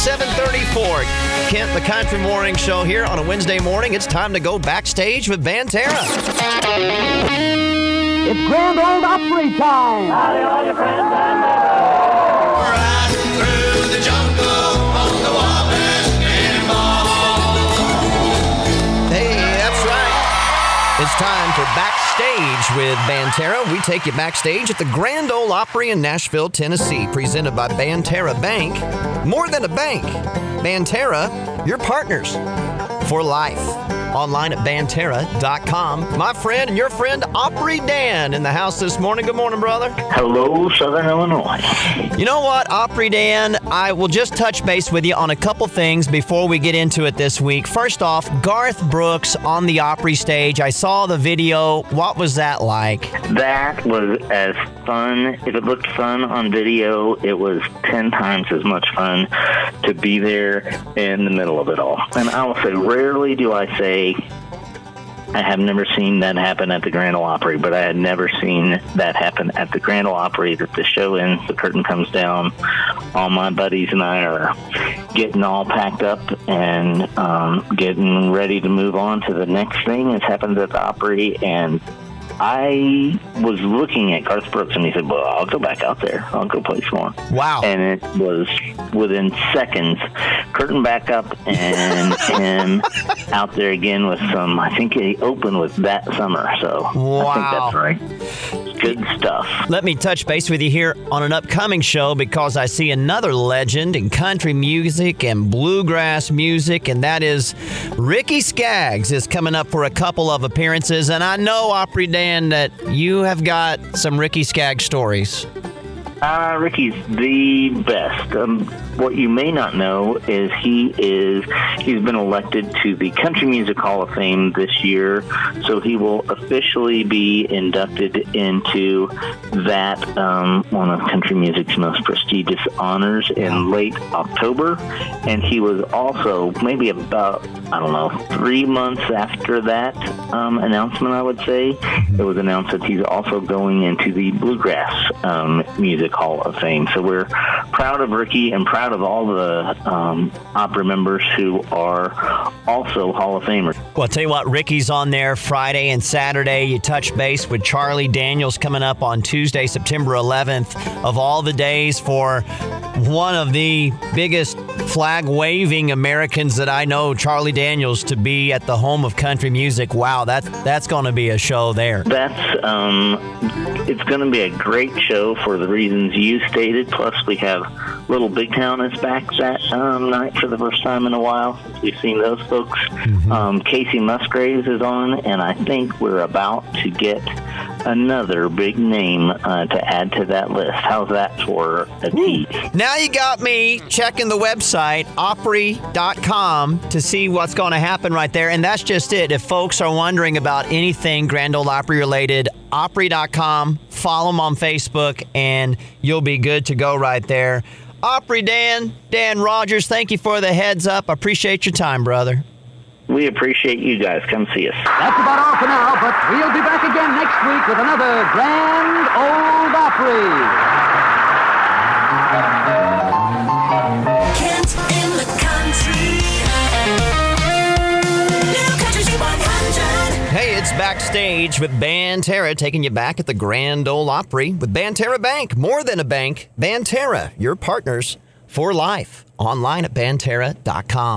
7:34. Kent, the Country Morning Show here on a Wednesday morning. It's time to go backstage with Banterra. It's Grand Ole Opry time. Howdy, all your friends and neighbors. Riding through the jungle on the Wabash Cannonball. Hey, that's right. It's time for Backstage with Banterra. We take you backstage at the Grand Ole Opry in Nashville, Tennessee, presented by Banterra Bank. More than a bank. Banterra, your partners for life. Online at Banterra.com. My friend and your friend, Opry Dan, in the house this morning. Good morning, brother. Hello, Southern Illinois. You know what, Opry Dan, I will just touch base with you on a couple things before we get into it this week. First off, Garth Brooks on the Opry stage. I saw the video. What was that like? That was as fun. If it looked fun on video, it was 10 times as much fun to be there in the middle of it all. And I will say, rarely do I say I have never seen that happen at the Grand Ole Opry, but I had never seen that happen at the Grand Ole Opry, that the show ends, the curtain comes down, all my buddies and I are getting all packed up and getting ready to move on to the next thing that's happened at the Opry, and I was looking at Garth Brooks, and he said, well, I'll go back out there. I'll go play some more. Wow. And it was within seconds, curtain back up, and him out there again with some, I think he opened with That Summer. So wow. I think that's right. Good stuff. Let me touch base with you here on an upcoming show because I see another legend in country music and bluegrass music, and that is Ricky Skaggs is coming up for a couple of appearances. And I know, Opry Dan, that you have got some Ricky Skaggs stories. Ricky's the best. What you may not know is he's been elected to the Country Music Hall of Fame this year, so he will officially be inducted into that one of country music's most prestigious honors in late October. And he was also maybe about, 3 months after that announcement, I would say, it was announced that he's also going into the Bluegrass Music Hall of Fame. So we're proud of Ricky and proud of all the opera members who are also Hall of Famers. Well, I'll tell you what, Ricky's on there Friday and Saturday. You touch base with Charlie Daniels coming up on Tuesday, September 11th. Of all the days for one of the biggest flag-waving Americans that I know, Charlie Daniels, to be at the home of country music. Wow, that's going to be a show there. It's going to be a great show for the reasons you stated. Plus, we have Little Big Town is back that night for the first time in a while. We've seen those folks. Mm-hmm. Casey Musgraves is on, and I think we're about to get another big name to add to that list. How's that for a tease? Now you got me checking the website, Opry.com, to see what's going to happen right there. And that's just it. If folks are wondering about anything Grand Ole Opry related, Opry.com, follow them on Facebook, and you'll be good to go right there. Opry Dan Rogers, thank you for the heads up. I appreciate your time, brother. We appreciate you guys. Come see us. That's about all for now, but we'll be back again next week with another Grand Ole Opry. Kent in the country. New Country C100. Hey, it's Backstage with Banterra, taking you back at the Grand Ole Opry with Banterra Bank. More than a bank, Banterra, your partners for life. Online at Banterra.com.